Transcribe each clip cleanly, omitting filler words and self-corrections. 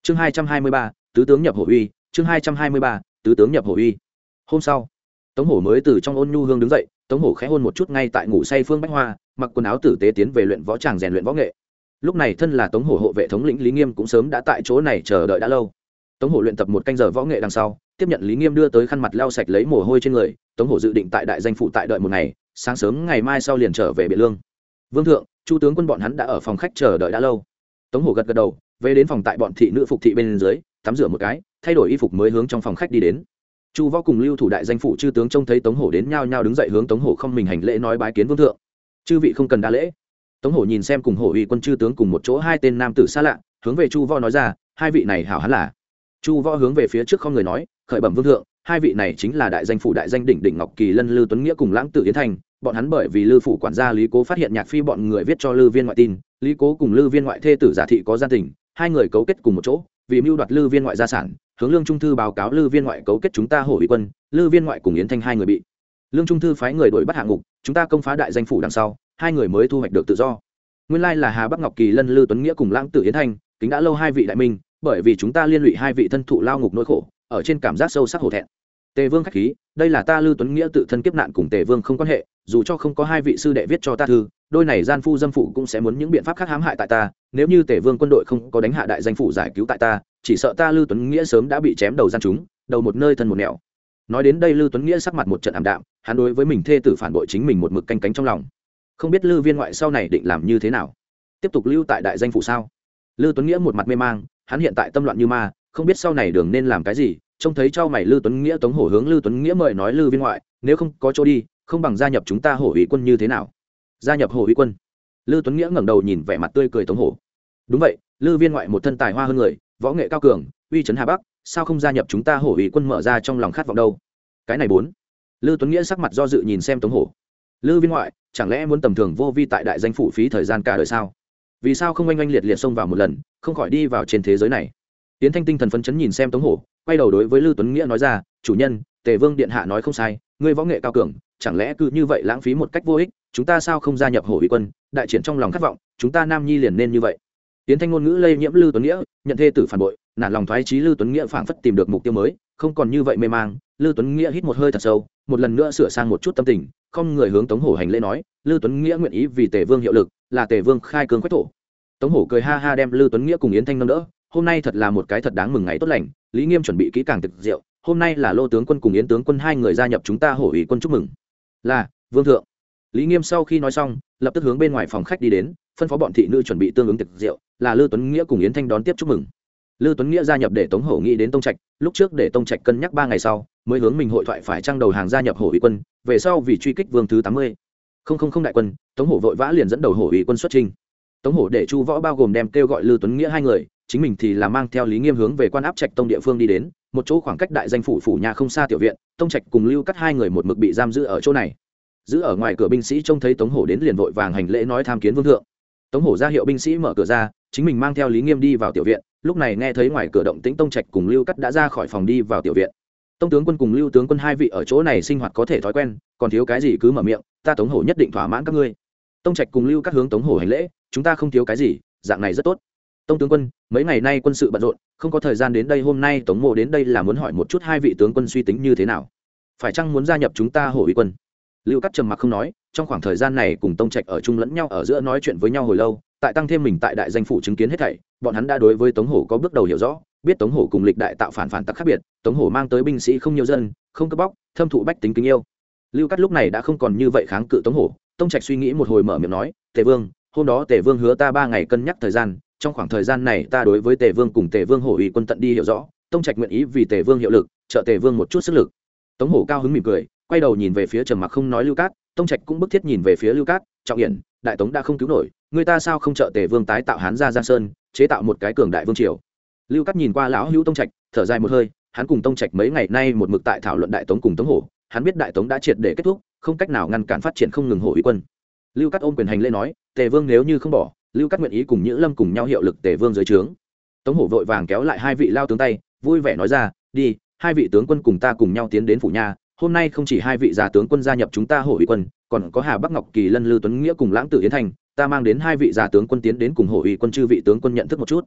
chương 223, tứ tướng nhập hổ uy. chương 223, tứ tướng nhập hổ uy. Hôm sau, Tống Hổ mới từ trong ôn nhu hương đứng dậy. Tống Hổ khẽ hôn một chút ngay tại ngủ say Phương Bách Hoa, mặc quần áo tử tế tiến về luyện võ tràng rèn luyện võ nghệ. Lúc này thân là Tống Hổ hộ vệ thống lĩnh Lý Nghiêm cũng sớm đã tại chỗ này chờ đợi đã lâu. Tống Hổ luyện tập một canh giờ võ nghệ đằng sau, tiếp nhận Lý Nghiêm đưa tới khăn mặt lau sạch lấy mồ hôi trên người. Tống Hổ dự định tại đại danh phủ tại đợi một ngày, sáng sớm ngày mai sau liền trở về Biện Lương. Vương thượng, Chu tướng quân bọn hắn đã ở phòng khách chờ đợi đã lâu. Tống Hổ gật gật đầu, về đến phòng tại bọn thị nữ phục thị bên dưới, tắm rửa một cái, thay đổi y phục mới hướng trong phòng khách đi đến. Chu Võ cùng Lưu thủ đại danh phủ chư tướng trông thấy Tống Hổ đến nhao nhao đứng dậy hướng Tống Hổ không mình hành lễ nói bái kiến vương thượng. Chư vị không cần đa lễ. Tống Hổ nhìn xem cùng Hổ uy quân chư tướng cùng một chỗ hai tên nam tử xa lạ, hướng về Chu Võ nói ra, hai vị này hảo hán là. Chu Võ hướng về phía trước không người nói, khởi bẩm vương thượng, hai vị này chính là đại danh phủ đại danh đỉnh đỉnh Ngọc Kỳ Lân Lư Tuấn Nghĩa cùng Lãng Tử Yến Thành, bọn hắn bởi vì Lư phủ quản gia Lý Cố phát hiện Nhạc Phi bọn người viết cho Lư Viên ngoại tin, Lý Cố cùng Lư Viên ngoại thê tử giả thị có gian tình, hai người cấu kết cùng một chỗ, vì mưu đoạt Lư Viên ngoại gia sản, hướng Lương Trung Thư báo cáo Lư Viên ngoại cấu kết chúng ta Hổ uy quân, Lư Viên ngoại cùng Yến Thanh hai người bị Lương Trung Thư phái người đuổi bắt hạ ngục, chúng ta công phá đại danh phủ đằng sau, hai người mới thu hoạch được tự do. Nguyên lai là Hà Bắc Ngọc Kỳ Lân Lư Tuấn Nghĩa cùng Lãng Tử Yến Thanh, kính đã lâu hai vị đại minh, bởi vì chúng ta liên lụy hai vị thân thụ lao ngục nỗi khổ, ở trên cảm giác sâu sắc hổ thẹn. Tề Vương khách khí, đây là ta Lư Tuấn Nghĩa tự thân kiếp nạn cùng Tề Vương không quan hệ, dù cho không có hai vị sư đệ viết cho ta thư, đôi này gian phu dâm phụ cũng sẽ muốn những biện pháp khác hãm hại tại ta, nếu như Tề Vương quân đội không có đánh hạ đại danh phủ giải cứu tại ta, chỉ sợ ta Lư Tuấn Nghĩa sớm đã bị chém đầu gian chúng, đầu một nơi thân một nẻo. Nói đến đây Lư Tuấn Nghĩa sắc mặt một trận ảm đạm, hắn đối với mình thê tử phản bội chính mình một mực canh cánh trong lòng. Không biết Lư Viên ngoại sau này định làm như thế nào? Tiếp tục lưu tại đại danh phủ sao? Lư Tuấn Nghĩa một mặt mê mang, hắn hiện tại tâm loạn như ma, không biết sau này đường nên làm cái gì. Trông thấy trao mày Lư Tuấn Nghĩa, Tống Hổ hướng Lư Tuấn Nghĩa mời nói Lư Viên ngoại, nếu không có chỗ đi, không bằng gia nhập chúng ta Hổ uy quân như thế nào? Gia nhập Hổ uy quân? Lư Tuấn Nghĩa ngẩng đầu nhìn vẻ mặt tươi cười Tống Hổ. Đúng vậy, Lư Viên ngoại một thân tài hoa hơn người, võ nghệ cao cường, uy chấn Hà Bắc, sao không gia nhập chúng ta Hổ uy quân mở ra trong lòng khát vọng đâu? Cái này bốn. Lư Tuấn Nghĩa sắc mặt do dự nhìn xem Tống Hổ. Lư Viên ngoại, chẳng lẽ muốn tầm thường vô vi tại đại danh phủ phí thời gian cả đời sao? Vì sao không oanh oanh liệt liệt xông vào một lần, không khỏi đi vào trên thế giới này? Tiến Thanh tinh thần phấn chấn nhìn xem Tống Hổ, quay đầu đối với Lư Tuấn Nghĩa nói ra, chủ nhân, Tề Vương điện hạ nói không sai, ngươi võ nghệ cao cường, chẳng lẽ cứ như vậy lãng phí một cách vô ích, chúng ta sao không gia nhập Hổ uy quân, đại triển trong lòng khát vọng, chúng ta nam nhi liền nên như vậy. Tiến Thanh ngôn ngữ lây nhiễm Lư Tuấn Nghĩa, nhận thê tử phản bội, nản lòng thoái chí Lư Tuấn Nghĩa phảng phất tìm được mục tiêu mới, không còn như vậy mê mang. Lư Tuấn Nghĩa hít một hơi thật sâu, một lần nữa sửa sang một chút tâm tình, không người hướng Tống Hổ hành lễ nói, Lư Tuấn Nghĩa nguyện ý vì Tề Vương hiệu lực, là Tề Vương khai cương quách thổ. Tống Hổ cười ha ha đem Lư Tuấn Nghĩa cùng Yến Thanh nâng đỡ, hôm nay thật là một cái thật đáng mừng ngày tốt lành, Lý Nghiêm chuẩn bị kỹ càng thực rượu, hôm nay là Lô tướng quân cùng Yến tướng quân hai người gia nhập chúng ta Hổ uy quân chúc mừng. Là, vương thượng. Lý Nghiêm sau khi nói xong, lập tức hướng bên ngoài phòng khách đi đến, phân phó bọn thị nữ chuẩn bị tương ứng thực rượu, là Lư Tuấn Nghĩa cùng Yến Thanh đón tiếp chúc mừng. Lư Tuấn Nghĩa gia nhập để Tống Hổ nghĩ đến Tông Trạch, lúc trước để Tông Trạch cân nhắc 3 ngày sau, mới hướng mình hội thoại phải trang đầu hàng gia nhập Hổ uy quân, về sau vì truy kích vương thứ 80. Không đại quân, Tống Hổ vội vã liền dẫn đầu Hổ uy quân xuất chinh. Tống Hổ để Chu Võ bao gồm đem kêu gọi Lư Tuấn Nghĩa hai người, chính mình thì là mang theo Lý Nghiêm hướng về Quan Áp Trạch Tông địa phương đi đến, một chỗ khoảng cách đại danh phủ nhà không xa tiểu viện, Tông Trạch cùng Lưu Cắt hai người một mực bị giam giữ ở chỗ này. Giữ ở ngoài cửa binh sĩ trông thấy Tống Hổ đến liền vội vàng hành lễ nói tham kiến vương thượng. Tống Hổ ra hiệu binh sĩ mở cửa ra, chính mình mang theo Lý Nghiêm đi vào tiểu viện, lúc này nghe thấy ngoài cửa động tĩnh, Tông Trạch cùng Lưu Cắt đã ra khỏi phòng đi vào tiểu viện. Tông tướng quân cùng Lưu tướng quân hai vị ở chỗ này sinh hoạt có thể thói quen, còn thiếu cái gì cứ mở miệng, ta Tống Hổ nhất định thỏa mãn các ngươi. Tông Trạch cùng Lưu Cắt hướng Tống Hổ hành lễ, chúng ta không thiếu cái gì, dạng này rất tốt. Tông tướng quân, mấy ngày nay quân sự bận rộn, không có thời gian đến đây, hôm nay Tống Mộ đến đây là muốn hỏi một chút hai vị tướng quân suy tính như thế nào, phải chăng muốn gia nhập chúng ta Hổ uy quân? Lưu Cắt trầm mặc không nói, trong khoảng thời gian này cùng Tông Trạch ở chung lẫn nhau ở giữa nói chuyện với nhau hồi lâu, tại tăng thêm mình tại đại danh phủ chứng kiến hết thảy, bọn hắn đã đối với Tống Hổ có bước đầu hiểu rõ, biết Tống Hổ cùng lịch đại tạo phản tặc khác biệt, Tống Hổ mang tới binh sĩ không nhiều dân, không cướp bóc, thâm thụ bách tính kính yêu. Lưu Cắt lúc này đã không còn như vậy kháng cự Tống Hổ. Tông Trạch suy nghĩ một hồi mở miệng nói, Tề Vương, hôm đó Tề Vương hứa ta 3 ngày cân nhắc thời gian, trong khoảng thời gian này ta đối với Tề Vương cùng Tề Vương Hổ uy quân tận đi hiểu rõ, Tông Trạch nguyện ý vì Tề Vương hiệu lực, trợ Tề Vương một chút sức lực. Tống Hổ cao hứng mỉm cười, quay đầu nhìn về phía trầm mặc không nói Lưu Cát. Tông Trạch cũng bức thiết nhìn về phía Lưu Cát, trọng hiển, đại Tống đã không cứu nổi, người ta sao không trợ Tề Vương tái tạo Hán gia Giang Sơn, chế tạo một cái cường đại vương triều. Lưu Cát nhìn qua lão hữu Tông Trạch, thở dài một hơi, hắn cùng Tông Trạch mấy ngày nay một mực tại thảo luận đại Tống cùng Tống Hổ, hắn biết đại Tống đã triệt để kết thúc, không cách nào ngăn cản phát triển không ngừng Hổ uy quân. Lưu Cát ôm quyền hành lễ nói, Tề Vương nếu như không bỏ, Lưu Cát nguyện ý cùng Nhữ Lâm cùng nhau hiệu lực Tề Vương dưới trướng. Tống Hổ vội vàng kéo lại hai vị lao tướng tay, vui vẻ nói ra, đi, hai vị tướng quân cùng ta cùng nhau tiến đến phủ nha, hôm nay không chỉ hai vị già tướng quân gia nhập chúng ta Hổ uy quân, còn có Hà Bắc Ngọc Kỳ Lân Lư Tuấn Nghĩa cùng Lãng Tử Yến Thành, ta mang đến hai vị già tướng quân tiến đến cùng Hổ uy quân chư vị tướng quân nhận thức một chút.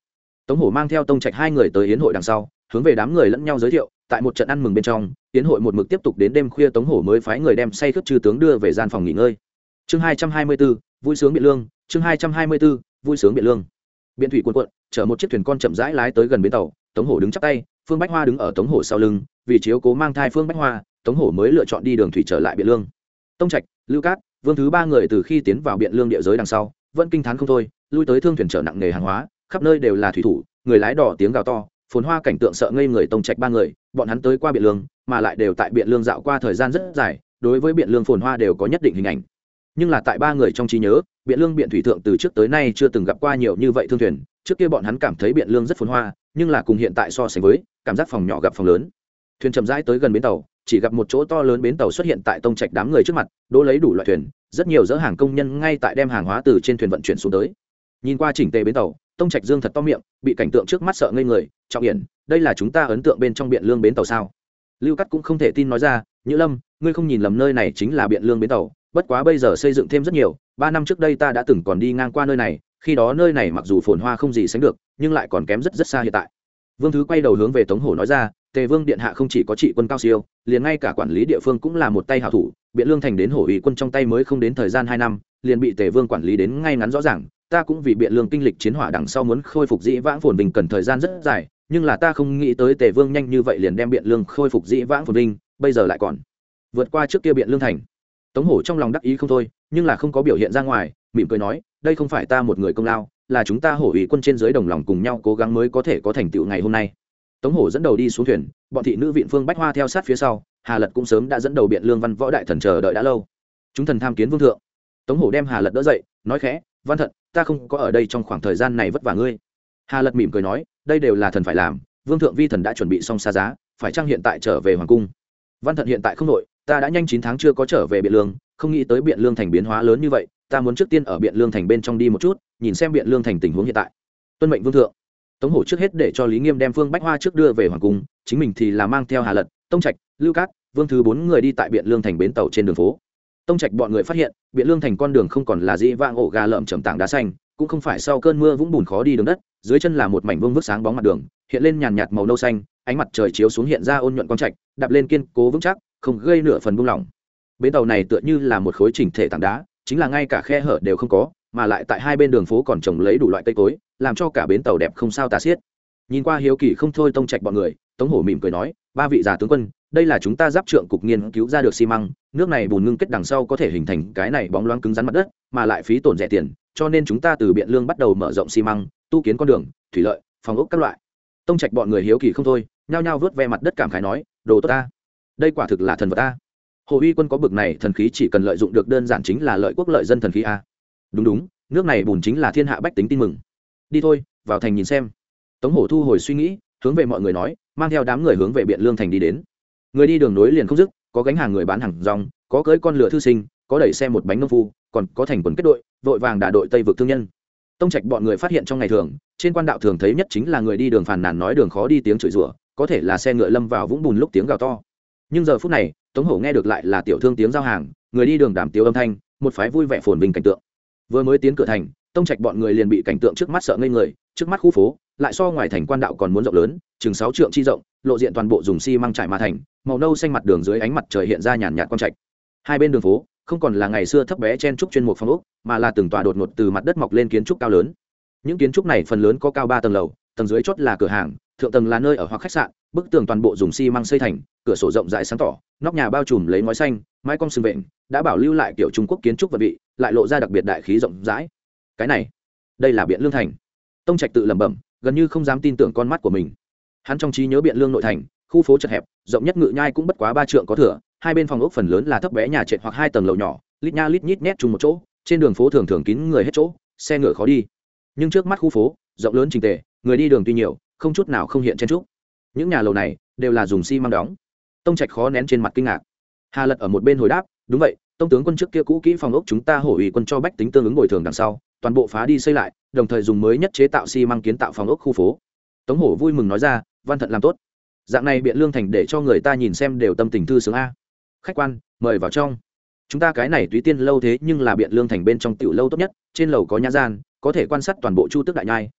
Tống Hổ mang theo Tông Trạch hai người tới yến hội đằng sau, hướng về đám người lẫn nhau giới thiệu, tại một trận ăn mừng bên trong, yến hội một mực tiếp tục đến đêm khuya. Tống Hổ mới phái người đem say khướt chư tướng đưa về gian phòng nghỉ ngơi. Chương 224, vui sướng biện lương. Chương 224, vui sướng biện lương. Biện thủy cuồn cuộn, chở một chiếc thuyền con chậm rãi lái tới gần bến tàu. Tống Hổ đứng chắp tay, Phương Bách Hoa đứng ở Tống Hổ sau lưng, vì chiếu cố mang thai Phương Bách Hoa, Tống Hổ mới lựa chọn đi đường thủy trở lại biện lương. Tông Trạch, Lưu Cát, Vương Thứ ba người từ khi tiến vào biện lương địa giới đằng sau, vẫn kinh thán không thôi, lui tới thương thuyền chở nặng nghề hàng hóa, khắp nơi đều là thủy thủ, người lái đỏ tiếng gào to, phồn hoa cảnh tượng sợ ngây người. Tông Trạch ba người, bọn hắn tới qua biện lương, mà lại đều tại biện lương dạo qua thời gian rất dài, đối với biện lương phồn hoa đều có nhất định hình ảnh. Nhưng là tại ba người trong trí nhớ, biện lương biện thủy thượng từ trước tới nay chưa từng gặp qua nhiều như vậy thương thuyền. Trước kia bọn hắn cảm thấy biện lương rất phồn hoa, nhưng là cùng hiện tại so sánh với, cảm giác phòng nhỏ gặp phòng lớn. Thuyền chậm rãi tới gần bến tàu, chỉ gặp một chỗ to lớn bến tàu xuất hiện tại Tông Trạch đám người trước mặt, đỗ lấy đủ loại thuyền, rất nhiều dỡ hàng công nhân ngay tại đem hàng hóa từ trên thuyền vận chuyển xuống tới. Nhìn qua chỉnh tề bến tàu, Tông Trạch dương thật to miệng, bị cảnh tượng trước mắt sợ ngây người. Trọng Hiển, đây là chúng ta ấn tượng bên trong biện lương bến tàu sao? Lưu Cát cũng không thể tin nói ra, Nhữ Lâm, ngươi không nhìn lầm, nơi này chính là biện lương bến tàu, bất quá bây giờ xây dựng thêm rất nhiều, 3 năm trước đây ta đã từng còn đi ngang qua nơi này, khi đó nơi này mặc dù phồn hoa không gì sánh được, nhưng lại còn kém rất rất xa hiện tại. Vương Thứ quay đầu hướng về Tống Hổ nói ra, Tề Vương điện hạ không chỉ có trị quân cao siêu, liền ngay cả quản lý địa phương cũng là một tay hảo thủ, biện lương thành đến Hổ ủy quân trong tay mới không đến thời gian 2 năm, liền bị Tề Vương quản lý đến ngay ngắn rõ ràng. Ta cũng vì biện lương kinh lịch chiến hỏa đằng sau muốn khôi phục dĩ vãng phồn vinh cần thời gian rất dài, nhưng là ta không nghĩ tới Tề Vương nhanh như vậy liền đem biện lương khôi phục dĩ vãng phồn vinh, bây giờ lại còn vượt qua trước kia biện lương thành. Tống Hổ trong lòng đắc ý không thôi, nhưng là không có biểu hiện ra ngoài, mỉm cười nói, đây không phải ta một người công lao, là chúng ta Hổ ủy quân trên dưới đồng lòng cùng nhau cố gắng mới có thể có thành tựu ngày hôm nay. Tống Hổ dẫn đầu đi xuống thuyền, bọn thị nữ viện Phương Bách Hoa theo sát phía sau, Hà Lật cũng sớm đã dẫn đầu biện lương văn võ đại thần chờ đợi đã lâu. Chúng thần tham kiến vương thượng. Tống Hổ đem Hà Lật đỡ dậy, nói khẽ, Văn Thận, ta không có ở đây trong khoảng thời gian này vất vả ngươi. Hà Lật mỉm cười nói, đây đều là thần phải làm, vương thượng vi thần đã chuẩn bị xong xa giá, phải chăng hiện tại trở về hoàng cung? Văn Thận hiện tại không nội, ta đã nhanh 9 tháng chưa có trở về biện lương, không nghĩ tới biện lương thành biến hóa lớn như vậy, ta muốn trước tiên ở biện lương thành bên trong đi một chút, nhìn xem biện lương thành tình huống hiện tại. Tuân mệnh vương thượng. Tống Hổ trước hết để cho Lý Nghiêm đem Phương Bách Hoa trước đưa về hoàng cung, chính mình thì là mang theo Hà Lật, Tông Trạch, Lưu Cát, Vương Thứ 4 người đi tại biện lương thành bến tàu trên đường phố. Tông Trạch bọn người phát hiện, biện lương thành con đường không còn là dĩ vãng ổ gà lợm chầm tảng đá xanh, cũng không phải sau cơn mưa vũng bùn khó đi đường đất, dưới chân là một mảnh vương vức sáng bóng mặt đường, hiện lên nhàn nhạt màu nâu xanh, ánh mặt trời chiếu xuống hiện ra ôn nhuận quang trạch, đạp lên kiên cố vững chắc, không gây nửa phần buông lỏng. Bến tàu này tựa như là một khối chỉnh thể tảng đá, chính là ngay cả khe hở đều không có, mà lại tại hai bên đường phố còn trồng lấy đủ loại cây cối, làm cho cả bến tàu đẹp không sao tả xiết. Nhìn qua hiếu kỳ không thôi Tông Trạch bọn người, Tống Hổ mỉm cười nói, 3 vị già tướng quân, đây là chúng ta giáp trượng cục nghiên cứu ra được xi măng, nước này bùn ngưng kết đằng sau có thể hình thành cái này bóng loáng cứng rắn mặt đất, mà lại phí tổn rẻ tiền, cho nên chúng ta từ biện lương bắt đầu mở rộng xi măng, tu kiến con đường, thủy lợi, phòng ốc các loại. Tông Trạch bọn người hiếu kỳ không thôi, nhao nhao vớt ve mặt đất cảm khái nói, đồ tốt ta, đây quả thực là thần vật ta. Hồ Uy quân có bực này thần khí chỉ cần lợi dụng được đơn giản chính là lợi quốc lợi dân thần khí a. Đúng đúng, nước này bùn chính là thiên hạ bách tính tin mừng. Đi thôi, vào thành nhìn xem. Tống Hổ thu hồi suy nghĩ, hướng về mọi người nói, mang theo đám người hướng về biện lương thành đi đến. Người đi đường nối liền không dứt, có gánh hàng người bán hàng rong, có cưỡi con lửa thư sinh, có đẩy xe một bánh nông phu, còn có thành quần kết đội, vội vàng đả đội tây vực thương nhân. Tông Trạch bọn người phát hiện trong ngày thường, trên quan đạo thường thấy nhất chính là người đi đường phàn nàn nói đường khó đi tiếng chửi rủa, có thể là xe ngựa lâm vào vũng bùn lúc tiếng gào to. Nhưng giờ phút này, Tống Hổ nghe được lại là tiểu thương tiếng giao hàng, người đi đường đàm tiếu âm thanh, một phái vui vẻ phồn vinh cảnh tượng. Vừa mới tiến cửa thành, Tông Trạch bọn người liền bị cảnh tượng trước mắt sợ ngây người, trước mắt khu phố lại so ngoài thành quan đạo còn muốn rộng lớn, chừng 6 trượng chi rộng, lộ diện toàn bộ dùng xi măng trải mà thành, màu nâu xanh mặt đường dưới ánh mặt trời hiện ra nhàn nhạt quang trạch. Hai bên đường phố không còn là ngày xưa thấp bé chen trúc chuyên mục phòng ốc, mà là từng tòa đột ngột từ mặt đất mọc lên kiến trúc cao lớn. Những kiến trúc này phần lớn có cao 3 tầng lầu, tầng dưới chót là cửa hàng, thượng tầng là nơi ở hoặc khách sạn, bức tường toàn bộ dùng xi măng xây thành, cửa sổ rộng rãi sáng tỏ, nóc nhà bao trùm lấy ngói xanh, mái cong sừng vẹn, đã bảo lưu lại kiểu Trung Quốc kiến trúc vật vị, lại lộ ra đặc biệt đại khí rộng rãi. Cái này, đây là Biện Lương thành. Tông Trạch tự lẩm bẩm, gần như không dám tin tưởng con mắt của mình. Hắn trong trí nhớ Biện Lương nội thành, khu phố chật hẹp, rộng nhất ngự nhai cũng bất quá 3 trượng có thừa, hai bên phòng ốc phần lớn là thấp bé nhà trệt hoặc 2 tầng lầu nhỏ, lít nha lít nhít nhét chung một chỗ, trên đường phố thường thường kín người hết chỗ, xe ngựa khó đi. Nhưng trước mắt khu phố, rộng lớn chỉnh tề, người đi đường tuy nhiều, không chút nào không hiện chen trúc. Những nhà lầu này đều là dùng xi măng đóng. Tông Trạch khó nén trên mặt kinh ngạc. Hà Lật ở một bên hồi đáp, đúng vậy, tông tướng quân trước kia cũ kỹ phòng ốc chúng ta Hổ ủy quân cho bách tính tương ứng bồi thường đằng sau, toàn bộ phá đi xây lại, đồng thời dùng mới nhất chế tạo xi măng kiến tạo phòng ốc khu phố. Tống Hổ vui mừng nói ra, Văn Thận làm tốt. Dạng này Biện Lương thành để cho người ta nhìn xem đều tâm tình thư sướng a. Khách quan, mời vào trong. Chúng ta cái này Túy Tiên lâu thế nhưng là Biện Lương thành bên trong tiểu lâu tốt nhất, trên lầu có nhã gian, có thể quan sát toàn bộ Chu Tước đại nhai,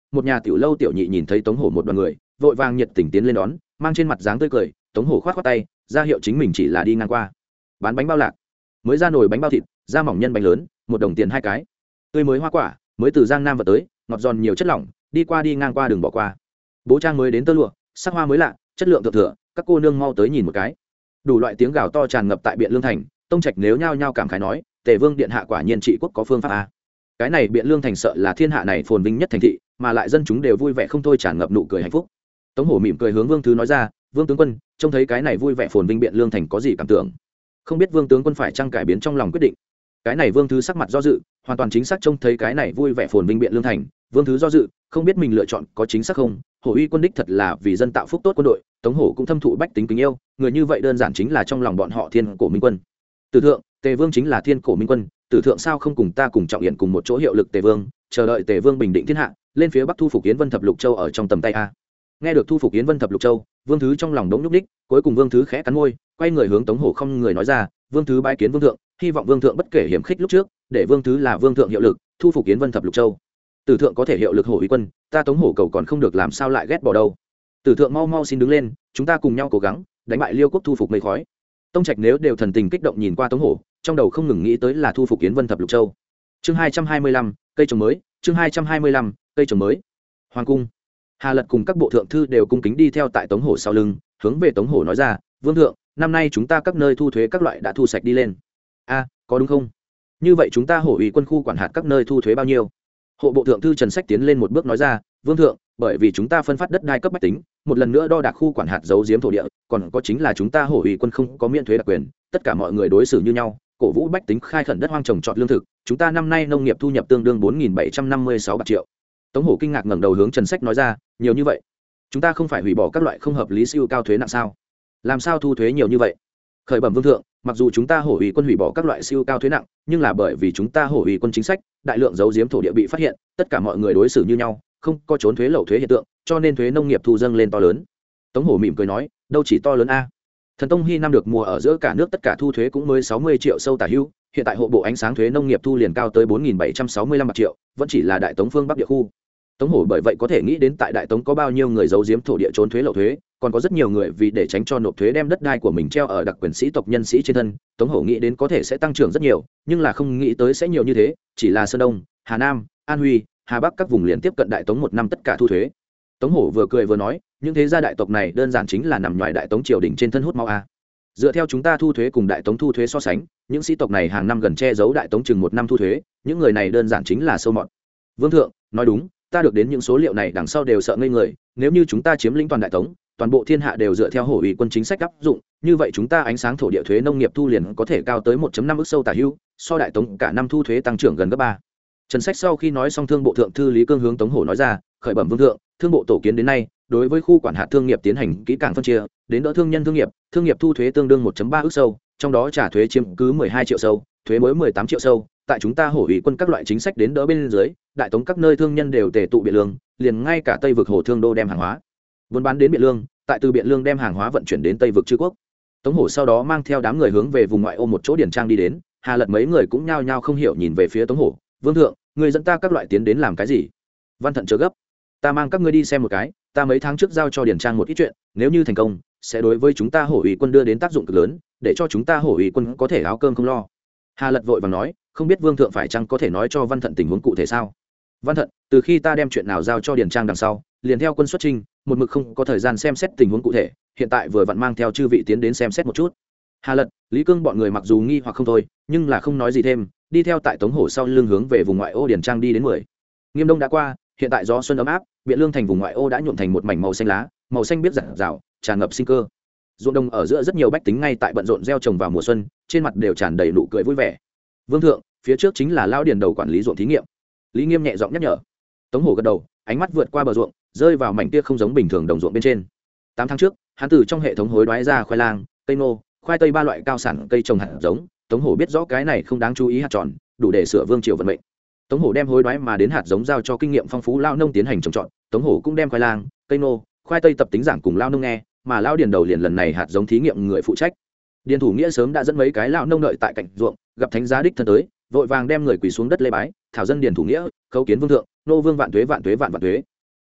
một nhà tiểu lâu tiểu nhị nhìn thấy tống hổ một đoàn người vội vàng nhiệt tình tiến lên đón, mang trên mặt dáng tươi cười. Tống hổ khoát khoát tay ra hiệu chính mình chỉ là đi ngang qua. Bán bánh bao lạc, mới ra nồi bánh bao thịt, da mỏng nhân bánh lớn, 1 đồng tiền 2 cái. Tươi mới hoa quả, mới từ Giang Nam vào tới, ngọt giòn nhiều chất lỏng, đi qua đi ngang qua đừng bỏ qua. Bố trang mới đến tơ lụa, sắc hoa mới lạ, chất lượng thượng thừa, các cô nương mau tới nhìn một cái. Đủ loại tiếng gào to tràn ngập tại Biện Lương thành. Tông Trạch nếu nhao nhao cảm khái nói, Tề Vương điện hạ quả nhiên trị quốc có phương pháp a. Cái này Biện Lương thành sợ là thiên hạ này phồn vinh nhất thành thị, mà lại dân chúng đều vui vẻ không thôi, tràn ngập nụ cười hạnh phúc. Tống hổ mỉm cười hướng Vương Thứ nói ra, Vương tướng quân, trông thấy cái này vui vẻ phồn vinh Biện Lương thành có gì cảm tưởng? Không biết Vương tướng quân phải chăng cải biến trong lòng quyết định? Cái này Vương Thứ sắc mặt do dự, hoàn toàn chính xác trông thấy cái này vui vẻ phồn vinh Biện Lương thành. Vương Thứ do dự, không biết mình lựa chọn có chính xác không. Hổ uy quân đích thật là vì dân tạo phúc tốt quân đội, Tống hổ cũng thâm thụ bách tính kính yêu, người như vậy đơn giản chính là trong lòng bọn họ thiên cổ minh quân. Tử thượng, Tề Vương chính là thiên cổ minh quân, Tử thượng sao không cùng ta cùng Trọng Yển cùng một chỗ hiệu lực Tề Vương, chờ đợi Tề Vương bình định thiên hạ, lên phía bắc thu phục Yến Vân Thập Lục Châu ở trong tầm tay a. Nghe được thu phục Yến Vân Thập Lục Châu, Vương Thứ trong lòng đống nhúc ních, cuối cùng Vương Thứ khẽ cắn môi, quay người hướng Tống hổ không người nói ra, Vương Thứ bái kiến Vương thượng, hy vọng Vương thượng bất kể hiểm khích lúc trước, để Vương Thứ là Vương thượng hiệu lực, thu phục Yến Vân Thập Lục Châu. Tử thượng có thể hiệu lực hổ uy quân, ta Tống hổ cầu còn không được làm sao lại ghét bỏ đâu. Tử thượng mau mau xin đứng lên, chúng ta cùng nhau cố gắng, đánh bại Liêu quốc thu phục mây khói. Tông Trạch nếu đều thần tình kích động nhìn qua Tống hổ, trong đầu không ngừng nghĩ tới là thu phục Yến Vân Thập Lục Châu. Chương 225, cây trồng mới, chương 225, cây trồng mới. Hoàng cung. Hà Lật cùng các bộ thượng thư đều cung kính đi theo tại Tống hổ sau lưng, hướng về Tống hổ nói ra, Vương thượng, năm nay chúng ta các nơi thu thuế các loại đã thu sạch đi lên. A, có đúng không? Như vậy chúng ta hổ ủy quân khu quản hạt các nơi thu thuế bao nhiêu? Hộ bộ thượng thư Trần Sách tiến lên một bước nói ra, Vương thượng, bởi vì chúng ta phân phát đất đai cấp bách tính, một lần nữa đo đạc khu quản hạt giấu giếm thổ địa, còn có chính là chúng ta hổ ủy quân không có miễn thuế đặc quyền, tất cả mọi người đối xử như nhau, cổ vũ bách tính khai khẩn đất hoang trồng trọt lương thực, chúng ta năm nay nông nghiệp thu nhập tương đương 4.756 bạc triệu. Tống hổ kinh ngạc ngẩng đầu hướng Trần Sách nói ra, nhiều như vậy, chúng ta không phải hủy bỏ các loại không hợp lý siêu cao thuế nặng sao? Làm sao thu thuế nhiều như vậy? Khởi bẩm Vương thượng, mặc dù chúng ta hổ ủy quân hủy bỏ các loại siêu cao thuế nặng, nhưng là bởi vì chúng ta hổ ủy quân chính sách, đại lượng giấu giếm thổ địa bị phát hiện, tất cả mọi người đối xử như nhau, không có trốn thuế lậu thuế hiện tượng, cho nên thuế nông nghiệp thu dâng lên to lớn. Tống hổ mỉm cười nói, đâu chỉ to lớn a. Thần Tông Hy năm được mùa ở giữa cả nước tất cả thu thuế cũng mới 60 triệu sâu tả hữu, hiện tại hộ bộ ánh sáng thuế nông nghiệp thu liền cao tới 4.765 bạc triệu, vẫn chỉ là đại tống phương bắc địa khu. Tống hổ bởi vậy có thể nghĩ đến tại đại tống có bao nhiêu người giấu giếm thổ địa trốn thuế lậu thuế, còn có rất nhiều người vì để tránh cho nộp thuế đem đất đai của mình treo ở đặc quyền sĩ tộc nhân sĩ trên thân. Tống hổ nghĩ đến có thể sẽ tăng trưởng rất nhiều, nhưng là không nghĩ tới sẽ nhiều như thế, chỉ là Sơn Đông, Hà Nam, An Huy, Hà Bắc các vùng liền tiếp cận đại tống một năm tất cả thu thuế. Tống hổ vừa cười vừa nói, những thế gia đại tộc này đơn giản chính là nằm ngoài đại tống triều đình trên thân hút máu a. Dựa theo chúng ta thu thuế cùng đại tống thu thuế so sánh, những sĩ tộc này hàng năm gần che giấu đại tống chừng một năm thu thuế, những người này đơn giản chính là sâu mọt. Vương thượng nói đúng, ta được đến những số liệu này đằng sau đều sợ ngây người, nếu như chúng ta chiếm lĩnh toàn đại tống, toàn bộ thiên hạ đều dựa theo hổ ủy quân chính sách áp dụng, như vậy chúng ta ánh sáng thổ địa thuế nông nghiệp thu liền có thể cao tới 1.5 ức sâu tả hữu, so đại tống cả năm thu thuế tăng trưởng gần gấp 3. Trần Sách sau khi nói xong, thương bộ thượng thư Lý Cương hướng Tống hổ nói ra, khởi bẩm Vương thượng, thương bộ tổ kiến đến nay, đối với khu quản hạt thương nghiệp tiến hành kỹ càng phân chia, đến đỡ thương nhân thương nghiệp thu thuế tương đương 1.3 ức sâu, trong đó trả thuế chiếm cứ 12 triệu sâu, thuế mới 18 triệu sâu. Tại chúng ta hổ ủy quân các loại chính sách đến đỡ bên dưới, đại tống các nơi thương nhân đều tề tụ Biện Lương, liền ngay cả Tây vực hồ thương đô đem hàng hóa buôn bán đến Biện Lương, tại từ Biện Lương đem hàng hóa vận chuyển đến Tây vực Trư Quốc. Tống hổ sau đó mang theo đám người hướng về vùng ngoại ô một chỗ điển trang đi đến. Hà Lật mấy người cũng nhao nhao không hiểu nhìn về phía Tống hổ, Vương thượng, người dẫn ta các loại tiến đến làm cái gì? Văn Thận chớ gấp, ta mang các ngươi đi xem một cái, ta mấy tháng trước giao cho điển trang một ít chuyện, nếu như thành công sẽ đối với chúng ta hổ ủy quân đưa đến tác dụng cực lớn, để cho chúng ta hổ ủy quân có thể áo cơm không lo. Hà Lật vội vàng nói, không biết Vương thượng phải chăng có thể nói cho Văn Thận tình huống cụ thể sao? Văn Thận, từ khi ta đem chuyện nào giao cho điển trang đằng sau, liền theo quân xuất chinh, một mực không có thời gian xem xét tình huống cụ thể, hiện tại vừa vặn mang theo chư vị tiến đến xem xét một chút. Hà Lật, Lý Cương bọn người mặc dù nghi hoặc không thôi, nhưng là không nói gì thêm, đi theo tại Tống hổ sau lưng hướng về vùng ngoại ô điển trang đi đến 10. Nghiêm đông đã qua, hiện tại gió xuân ấm áp, Biện Lương thành vùng ngoại ô đã nhuộm thành một mảnh màu xanh lá, màu xanh biếc rạng rào, tràn ngập sinh cơ. Ruộng đồng ở giữa rất nhiều bách tính ngay tại bận rộn gieo trồng vào mùa xuân, trên mặt đều tràn đầy nụ cười vui vẻ. Vương thượng, phía trước chính là lão điền đầu quản lý ruộng thí nghiệm. Lý Nghiêm nhẹ giọng nhắc nhở. Tống hổ gật đầu, ánh mắt vượt qua bờ ruộng, rơi vào mảnh kia không giống bình thường đồng ruộng bên trên. 8 tháng trước, hắn từ trong hệ thống hối đoái ra khoai lang, cây ngô, khoai tây 3 loại cao sản cây trồng hạt giống. Tống hổ biết rõ cái này không đáng chú ý hạt tròn, đủ để sửa vương triều vận mệnh. Tống hổ đem hối đoái mà đến hạt giống giao cho kinh nghiệm phong phú lao nông tiến hành trồng trọt. Tống hổ cũng đem khoai lang, cây ngô, khoai tây tập tính giảng cùng lao nông nghe, mà lao điền đầu liền lần này hạt giống thí nghiệm người phụ trách. Điền thủ nghĩa sớm đã dẫn mấy cái lao nông đợi tại cạnh ruộng, gặp thánh giá đích thân tới, vội vàng đem người quỳ xuống đất lê bái, thảo dân điền thủ nghĩa, khấu kiến vương thượng, nô vương vạn tuế vạn tuế vạn vạn tuế.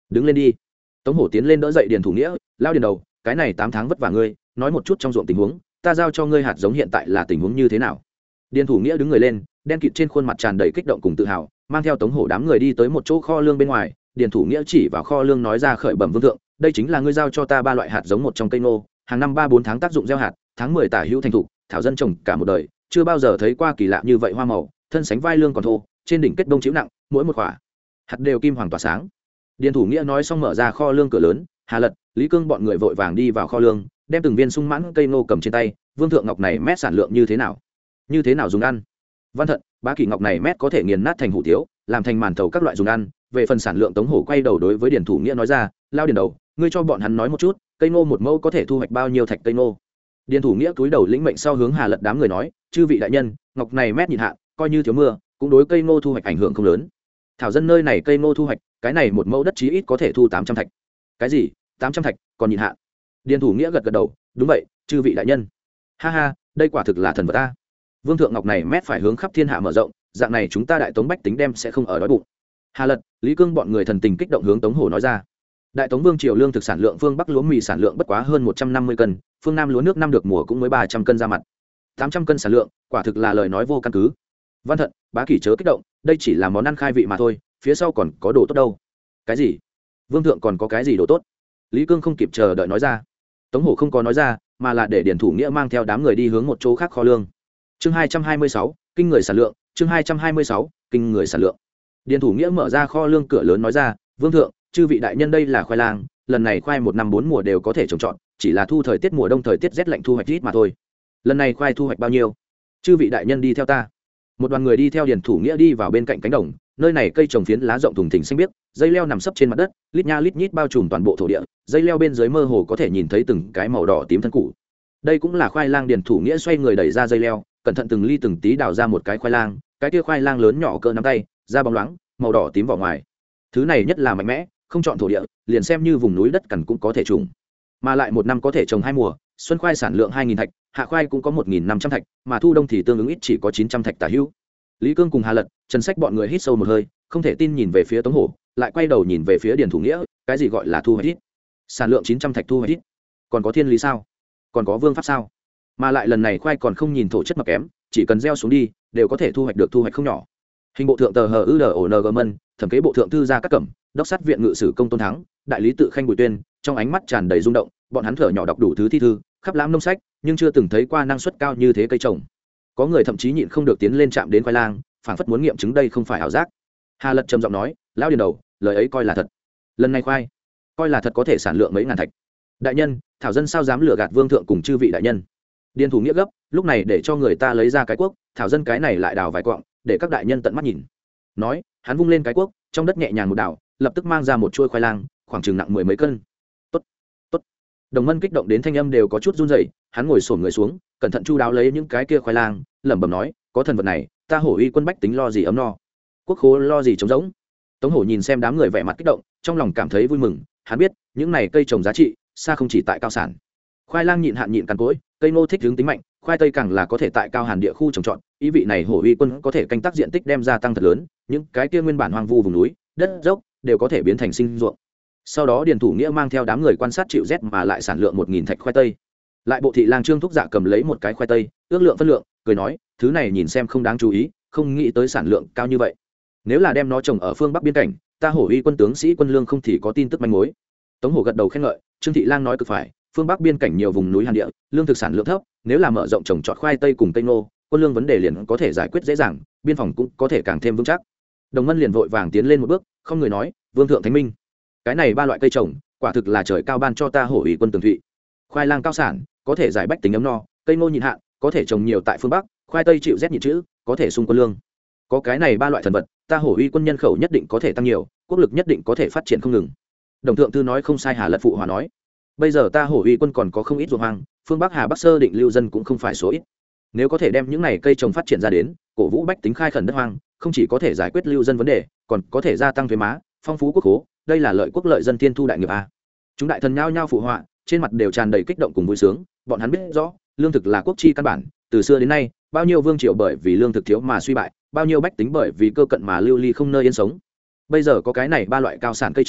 đứng lên đi. Tống hổ tiến lên đỡ dậy điền thủ nghĩa. Lao điền đầu, cái này 8 tháng vất vả ngươi, nói một chút trong ruộng tình huống, ta giao cho ngươi hạt giống hiện tại là tình huống như thế nào. Điền thủ nghĩa đứng người lên, đen kịt trên khuôn mặt tràn đầy kích động cùng tự hào, mang theo Tống hổ đám người đi tới một chỗ kho lương bên ngoài. Điền thủ nghĩa chỉ vào kho lương nói ra khởi bẩm vương thượng, đây chính là ngươi giao cho ta 3 loại hạt giống một trong cây nô, hàng năm 3-4 tháng tác dụng gieo hạt, tháng 10 tả hữu thành thục, thảo dân trồng cả một đời, chưa bao giờ thấy qua kỳ lạ như vậy hoa màu, thân sánh vai lương còn thô, trên đỉnh kết đông chịu nặng, mỗi một quả hạt đều kim hoàng tỏa sáng. Điền thủ nghĩa nói xong mở ra kho lương cửa lớn, Hà Lật, Lý Cương bọn người vội vàng đi vào kho lương, đem từng viên sung mãn cây nô cầm trên tay. Vương thượng, ngọc này mét sản lượng như thế nào? Như thế nào dùng ăn? Văn Thận, Bá Kỷ, ngọc này mét có thể nghiền nát thành hủ tiếu, làm thành màn thầu các loại dùng ăn. Về phần sản lượng, Tống hổ quay đầu đối với Điền thủ nghĩa nói ra, Lao điền đầu, ngươi cho bọn hắn nói một chút, cây nô một mẫu có thể thu hoạch bao nhiêu thạch cây nô? Điền thủ nghĩa cúi đầu lĩnh mệnh sau hướng Hà Lật đám người nói, chư vị đại nhân, ngọc này mét nhịn hạn, coi như thiếu mưa, cũng đối cây nô thu hoạch ảnh hưởng không lớn. Thảo dân nơi này cây nô thu hoạch, cái này một mẫu đất chí ít có thể thu 800 thạch. Cái gì? 800 thạch, còn nhịn hạn? Điền thủ nghĩa gật gật đầu, đúng vậy, chư vị đại nhân. Ha ha, đây quả thực là thần vật ta. Vương thượng, ngọc này mét phải hướng khắp thiên hạ mở rộng, dạng này chúng ta đại tống bách tính đem sẽ không ở đói bụng. Hà Lật, Lý Cương bọn người thần tình kích động hướng Tống hổ nói ra. Đại tống vương triều lương thực sản lượng, phương bắc lúa mì sản lượng bất quá hơn 150 cân, phương nam lúa nước năm được mùa cũng mới 300 cân ra mặt. 800 cân sản lượng, quả thực là lời nói vô căn cứ. Văn Thận, Bá Kỷ chớ kích động, đây chỉ là món ăn khai vị mà thôi, phía sau còn có đồ tốt đâu. Cái gì? Vương thượng còn có cái gì đồ tốt? Lý Cương không kịp chờ đợi nói ra. Tống hổ không có nói ra, mà là để Điền thủ nghĩa mang theo đám người đi hướng một chỗ khác kho lương. Chương 226, kinh người sản lượng. Chương 226, kinh người sản lượng. Điền thủ nghĩa mở ra kho lương cửa lớn nói ra, vương thượng, chư vị đại nhân, đây là khoai lang, lần này khoai 1 năm 4 mùa đều có thể trồng trọt, chỉ là thu thời tiết mùa đông thời tiết rét lạnh thu hoạch ít mà thôi. Lần này khoai thu hoạch bao nhiêu? Chư vị đại nhân đi theo ta. Một đoàn người đi theo Điền thủ nghĩa đi vào bên cạnh cánh đồng, nơi này cây trồng phiến lá rộng thùng thình xanh biếc, dây leo nằm sấp trên mặt đất, lít nha lít nhít bao trùm toàn bộ thổ địa, dây leo bên dưới mơ hồ có thể nhìn thấy từng cái màu đỏ tím thân củ. Đây cũng là khoai lang. Điền thủ nghĩa xoay người đẩy ra dây leo, cẩn thận từng ly từng tí đào ra một cái khoai lang, cái kia khoai lang lớn nhỏ cỡ nắm tay, da bóng loáng, màu đỏ tím vỏ ngoài. Thứ này nhất là mạnh mẽ, không chọn thổ địa, liền xem như vùng núi đất cằn cũng có thể trồng, mà lại một năm có thể trồng 2 mùa. Xuân khoai sản lượng 2.000 thạch, hạ khoai cũng có 1.500 thạch, mà thu đông thì tương ứng ít chỉ có 900 thạch tả hữu. Lý Cương cùng Hà Lật, Trần Sách bọn người hít sâu một hơi, không thể tin nhìn về phía Tống hổ, lại quay đầu nhìn về phía Điền thủ nghĩa, cái gì gọi là thu hoạch ít? Sản lượng 900 thạch thu hoạch ít? Còn có thiên lý sao? Còn có vương pháp sao? Mà lại lần này khoai còn không nhìn thổ chất mập kém, chỉ cần gieo xuống đi, đều có thể thu hoạch được thu hoạch không nhỏ. Hình bộ thượng tờ HUDONG Mân, thẩm kế bộ thượng thư gia các cẩm, đốc sát viện ngự sử công Tôn Thắng, đại lý tự khanh Bùi Tuyên, trong ánh mắt tràn đầy rung động, bọn hắn thở nhỏ đọc đủ thứ thi thư, khắp lãm nông sách, nhưng chưa từng thấy qua năng suất cao như thế cây trồng. Có người thậm chí nhịn không được tiến lên chạm đến khoai lang, phảng phất muốn nghiệm chứng đây không phải ảo giác. Hà Lật trầm giọng nói, lão điền đầu, lời ấy coi là thật. Lần này khoai coi là thật có thể sản lượng mấy ngàn thạch. Đại nhân, thảo dân sao dám lừa gạt vương thượng cùng chư vị đại nhân? Điền thủ nghĩa gấp, lúc này để cho người ta lấy ra cái cuốc, thảo dân cái này lại đào vài quặng, để các đại nhân tận mắt nhìn. Nói, hắn vung lên cái cuốc, trong đất nhẹ nhàng một đào, lập tức mang ra một chuôi khoai lang, khoảng chừng nặng 10 mấy cân. Tốt, tốt. Đồng Mân kích động đến thanh âm đều có chút run rẩy, hắn ngồi xổm người xuống, cẩn thận chu đáo lấy những cái kia khoai lang, lẩm bẩm nói, có thần vật này, ta hổ uy quân bách tính lo gì ấm no, quốc khố lo gì trống rỗng. Tống hổ nhìn xem đám người vẻ mặt kích động, trong lòng cảm thấy vui mừng, hắn biết những này cây trồng giá trị xa không chỉ tại cao sản. Khoai lang nhịn hạn nhịn cằn cỗi, cây nô thích hướng tính mạnh, khoai tây càng là có thể tại cao hàn địa khu trồng trọt, ý vị này hổ uy quân có thể canh tác diện tích đem gia tăng thật lớn, những cái kia nguyên bản hoang vu vùng núi đất dốc đều có thể biến thành sinh ruộng. Sau đó Điền thủ nghĩa mang theo đám người quan sát chịu rét mà lại sản lượng 1.000 thạch khoai tây. Lại bộ thị lang Trương Thúc Dạ cầm lấy một cái khoai tây, ước lượng phân lượng, cười nói, thứ này nhìn xem không đáng chú ý, không nghĩ tới sản lượng cao như vậy. Nếu là đem nó trồng ở phương bắc biên cảnh, ta hổ uy quân tướng sĩ quân lương không thì có tin tức manh mối. Tống hổ gật đầu khen ngợi, Trương thị lang nói cực phải, phương bắc biên cảnh nhiều vùng núi hàn địa, lương thực sản lượng thấp, nếu là mở rộng trồng trọt khoai tây cùng cây nô, quân lương vấn đề liền có thể giải quyết dễ dàng, biên phòng cũng có thể càng thêm vững chắc. Đồng Mân liền vội vàng tiến lên một bước, không người nói, vương thượng thánh minh, cái này 3 loại cây trồng, quả thực là trời cao ban cho ta hổ uy quân tường thụy. Khoai lang cao sản, có thể giải bách tính ấm no, cây nô nhịn hạn, có thể trồng nhiều tại phương bắc, khoai tây chịu rét nhịn chữ, có thể sung quân lương. Có cái này 3 loại thần vật, ta hổ uy quân nhân khẩu nhất định có thể tăng nhiều, quốc lực nhất định có thể phát triển không ngừng. Đồng thượng thư nói không sai. Hà Lật phụ hòa nói, bây giờ ta hổ uy quân còn có không ít ruộng hoang, phương bắc Hà Bắc sơ định lưu dân cũng không phải số ít. Nếu có thể đem những này cây trồng phát triển ra đến, cổ vũ bách tính khai khẩn đất hoang, không chỉ có thể giải quyết lưu dân vấn đề, còn có thể gia tăng thuế má, phong phú quốc khố, đây là lợi quốc lợi dân tiên thu đại nghiệp a. Chúng đại thần nhao nhao phụ họa, trên mặt đều tràn đầy kích động cùng vui sướng, bọn hắn biết rõ, lương thực là quốc chi căn bản, từ xưa đến nay, bao nhiêu vương triều bởi vì lương thực thiếu mà suy bại, bao nhiêu bách tính bởi vì cơ cận mà lưu ly không nơi yên sống. Bây giờ có cái này 3 loại cao sản cây trồng,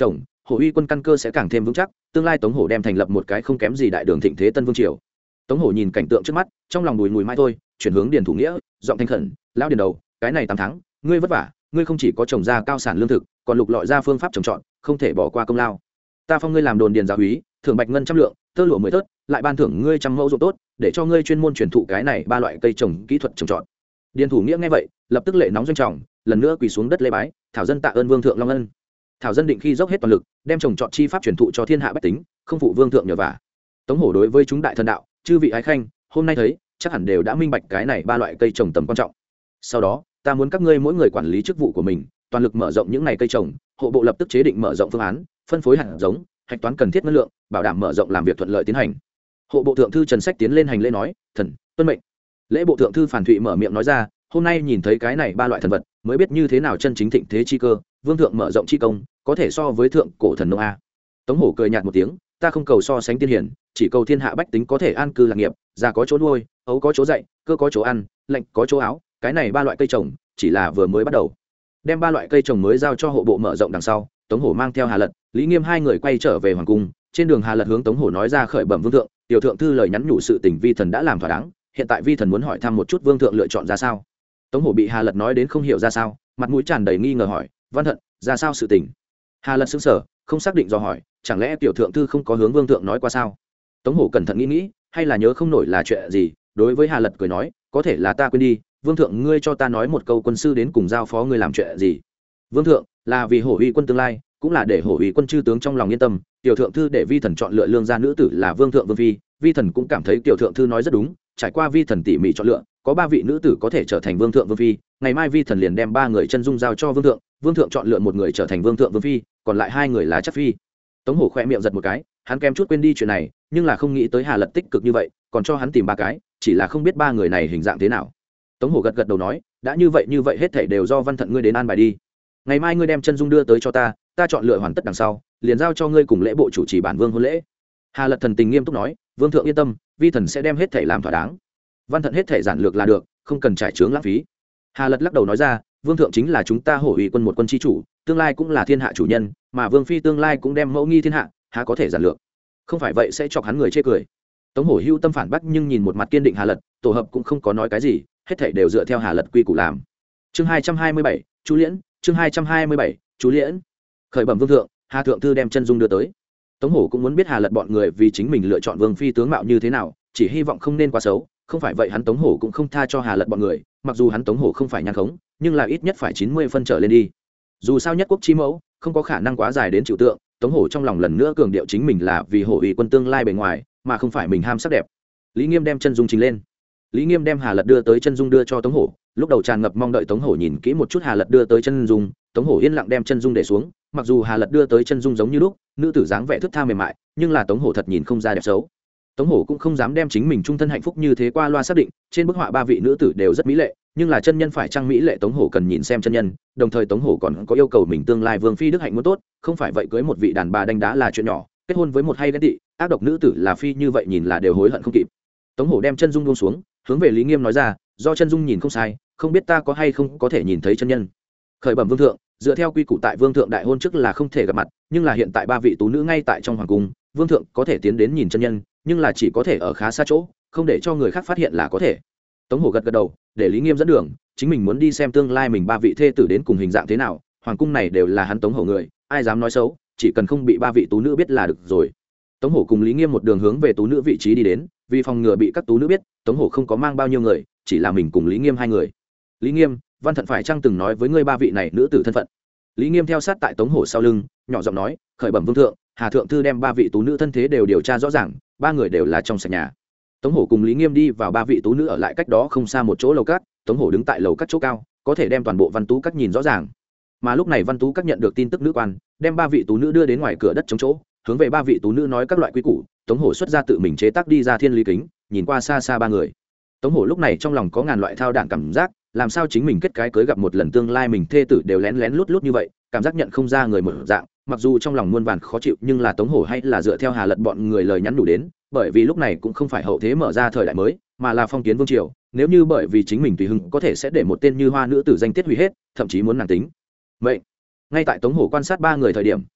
hổ uy quân căn cơ sẽ càng thêm vững chắc, tương lai tống hổ đem thành lập một cái không kém gì đại đường thịnh thế tân vương triều. Tống hổ nhìn cảnh tượng trước mắt, trong lòng bùi mùi mai thôi, chuyển hướng Điền Thủ Nghĩa, giọng thanh khẩn, lão Điền đầu, cái này 8 tháng ngươi vất vả, ngươi không chỉ có trồng ra cao sản lương thực, còn lục lọi ra phương pháp trồng trọt, không thể bỏ qua công lao. Ta phong ngươi làm đồn điền giáo úy, thưởng bạch ngân trăm lượng, tơ lụa 10 tớt, lại ban thưởng ngươi trăm mẫu ruộng tốt, để cho ngươi chuyên môn truyền thụ cái này 3 loại cây trồng kỹ thuật trồng trọt. Điền Thủ Nghĩa nghe vậy, lập tức lệ nóng doanh trọng, lần nữa quỳ xuống đất lễ bái, thảo dân tạ ơn vương thượng long ân. Thảo dân định khi dốc hết toàn lực, đem trồng trọt chi pháp truyền thụ cho thiên hạ bách tính, không phụ vương thượng nhờ vả. Tống hổ đối với chúng đại thần đạo, chư vị ái khanh, hôm nay thấy, chắc hẳn đều đã minh bạch cái này 3 loại cây trồng tầm quan trọng. Sau đó, ta muốn các ngươi mỗi người quản lý chức vụ của mình, toàn lực mở rộng những này cây trồng, hộ bộ lập tức chế định mở rộng phương án, phân phối hạt giống, hạch toán cần thiết ngân lượng, bảo đảm mở rộng làm việc thuận lợi tiến hành. Hộ bộ thượng thư Trần Sách tiến lên hành lễ nói, thần tuân mệnh. Lễ bộ thượng thư Phản Thụy mở miệng nói ra, hôm nay nhìn thấy cái này 3 loại thần vật, mới biết như thế nào chân chính thịnh thế chi cơ, vương thượng mở rộng chi công, có thể so với thượng cổ thần nông a. Tống hổ cười nhạt một tiếng, ta không cầu so sánh tiên hiển, chỉ cầu thiên hạ bách tính có thể an cư lạc nghiệp, già có chỗ nuôi, ấu có chỗ dạy, cơ có chỗ ăn, lạnh có chỗ áo, cái này 3 loại cây trồng chỉ là vừa mới bắt đầu. Đem 3 loại cây trồng mới giao cho hộ bộ mở rộng đằng sau, Tống hổ mang theo Hà Lật, Lý Nghiêm 2 người quay trở về hoàng cung. Trên đường Hà Lật hướng Tống hổ nói ra khởi bẩm vương thượng, tiểu thượng thư lời nhắn nhủ sự tình vi thần đã làm thỏa đáng, hiện tại vi thần muốn hỏi thăm một chút vương thượng lựa chọn ra sao. Tống hổ bị Hà Lật nói đến không hiểu ra sao, mặt mũi tràn đầy nghi ngờ hỏi, văn thận ra sao sự tình. Hà Lật sững sờ, không xác định do hỏi, chẳng lẽ tiểu thượng thư không có hướng vương thượng nói qua sao. Tống hổ cẩn thận nghĩ, hay là nhớ không nổi là chuyện gì, đối với Hà Lật cười nói, có thể là ta quên đi, vương thượng ngươi cho ta nói một câu quân sư đến cùng giao phó ngươi làm chuyện gì. Vương thượng là vì hổ uy quân tương lai, cũng là để hổ uy quân chư tướng trong lòng yên tâm, tiểu thượng thư để vi thần chọn lựa lương gia nữ tử là vương thượng vương phi, vi thần cũng cảm thấy tiểu thượng thư nói rất đúng, trải qua vi thần tỉ mỉ chọn lựa, có 3 vị nữ tử có thể trở thành vương thượng vương phi, ngày mai vi thần liền đem 3 người chân dung giao cho vương thượng chọn lựa một người trở thành vương thượng vương phi, còn lại 2 người là chắc phi. Tống hổ khẽ miệng giật một cái, hắn kém chút quên đi chuyện này, nhưng là không nghĩ tới Hà Lật tích cực như vậy, còn cho hắn tìm 3 cái, chỉ là không biết 3 người này hình dạng thế nào. Tống hổ gật gật đầu nói, đã như vậy hết thảy đều do văn thận ngươi đến an bài đi, ngày mai ngươi đem chân dung đưa tới cho ta, ta chọn lựa hoàn tất đằng sau liền giao cho ngươi cùng lễ bộ chủ trì bản vương hôn lễ. Hà Lật thần tình nghiêm túc nói, vương thượng yên tâm, vi thần sẽ đem hết thảy làm thỏa đáng. Văn thận hết thảy giản lược là được, không cần trải chướng lãng phí. Hà Lật lắc đầu nói ra, vương thượng chính là chúng ta hổ uy quân một quân chi chủ, tương lai cũng là thiên hạ chủ nhân, mà vương phi tương lai cũng đem mẫu nghi thiên hạ, há có thể giản lược, không phải vậy sẽ chọc hắn người chê cười. Tống hổ hưu tâm phản bác, nhưng nhìn một mặt kiên định Hà Lật, tổ hợp cũng không có nói cái gì, hết thảy đều dựa theo Hà Lật quy củ làm. Chương 227, Chu Liễn, chương 227, Chu Liễn. Khởi bẩm vương thượng, Hà thượng thư đem chân dung đưa tới. Tống hổ cũng muốn biết Hà Lật bọn người vì chính mình lựa chọn vương phi tướng mạo như thế nào, chỉ hy vọng không nên quá xấu, không phải vậy hắn Tống hổ cũng không tha cho Hà Lật bọn người, mặc dù hắn Tống hổ không phải nhan khống, nhưng là ít nhất phải 90 phân trở lên đi. Dù sao nhất quốc chi mẫu, không có khả năng quá dài đến chịu tượng, Tống hổ trong lòng lần nữa cường điệu chính mình là vì hổ uy quân tương lai bề ngoài, mà không phải mình ham sắc đẹp. Lý Nghiêm đem chân dung trình lên. Lý Nghiêm đem Hà Lật đưa tới chân dung đưa cho Tống hổ, lúc đầu tràn ngập mong đợi Tống hổ nhìn kỹ một chút Hà Lật đưa tới chân dung, Tống hổ yên lặng đem chân dung để xuống, mặc dù Hà Lật đưa tới chân dung giống như lúc, nữ tử dáng vẻ thướt tha mềm mại, nhưng là Tống hổ thật nhìn không ra đẹp xấu. Tống hổ cũng không dám đem chính mình trung thân hạnh phúc như thế qua loa xác định, trên bức họa 3 vị nữ tử đều rất mỹ lệ, nhưng là chân nhân phải trang mỹ lệ Tống hổ cần nhìn xem chân nhân, đồng thời Tống hổ còn có yêu cầu mình tương lai vương phi đức hạnh muốn tốt, không phải vậy cưới một vị đàn bà đánh đá là chuyện nhỏ, kết hôn với một hay ghen tị ác độc nữ tử là phi như vậy nhìn là đều hối hận không kịp. Tống hổ đem chân dung buông xuống, hướng về Lý Nghiêm nói ra, do chân dung nhìn không sai, không biết ta có hay không có thể nhìn thấy chân nhân. Khởi bẩm vương thượng, dựa theo quy củ tại vương thượng đại hôn trước là không thể gặp mặt, nhưng là hiện tại 3 vị tú nữ ngay tại trong hoàng cung, vương thượng có thể tiến đến nhìn chân nhân, nhưng là chỉ có thể ở khá xa chỗ, không để cho người khác phát hiện là có thể. Tống hổ gật gật đầu, để Lý Nghiêm dẫn đường, chính mình muốn đi xem tương lai mình 3 vị thê tử đến cùng hình dạng thế nào, hoàng cung này đều là hắn Tống hổ người, ai dám nói xấu, chỉ cần không bị 3 vị tú nữ biết là được rồi. Tống hổ cùng Lý Nghiêm một đường hướng về tú nữ vị trí đi đến, vì phòng ngừa bị các tú nữ biết, Tống hổ không có mang bao nhiêu người, chỉ là mình cùng Lý Nghiêm 2 người. Lý Nghiêm, văn thận phải chăng từng nói với ngươi 3 vị này nữ tử thân phận? Lý Nghiêm theo sát tại Tống hổ sau lưng, nhỏ giọng nói, khởi bẩm vương thượng, Hà thượng thư đem 3 vị tú nữ thân thế đều điều tra rõ ràng, 3 người đều là trong sạch nhà. Tống hổ cùng Lý Nghiêm đi vào 3 vị tú nữ ở lại cách đó không xa một chỗ lầu cát, Tống hổ đứng tại lầu cát chỗ cao, có thể đem toàn bộ văn tú các nhìn rõ ràng. Mà lúc này văn tú các nhận được tin tức nữ quan, đem 3 vị tú nữ đưa đến ngoài cửa đất chống chỗ, hướng về 3 vị tú nữ nói các loại quy củ. Tống hổ xuất ra tự mình chế tác đi ra thiên lý kính, nhìn qua xa xa 3 người. Tống hổ lúc này trong lòng có ngàn loại thao đảng cảm giác, làm sao chính mình kết cái cưới gặp một lần tương lai mình thê tử đều lén lén lút lút như vậy, cảm giác nhận không ra người một dạng. Mặc dù trong lòng muôn vàn khó chịu, nhưng là Tống hổ hay là dựa theo Hà Lật bọn người lời nhắn đủ đến, bởi vì lúc này cũng không phải hậu thế mở ra thời đại mới, mà là phong kiến vương triều. Nếu như bởi vì chính mình tùy hứng có thể sẽ để một tên như hoa nữ tử danh tiết hủy hết, thậm chí muốn nàng tính mệnh. Ngay tại Tống hổ quan sát 3 người thời điểm,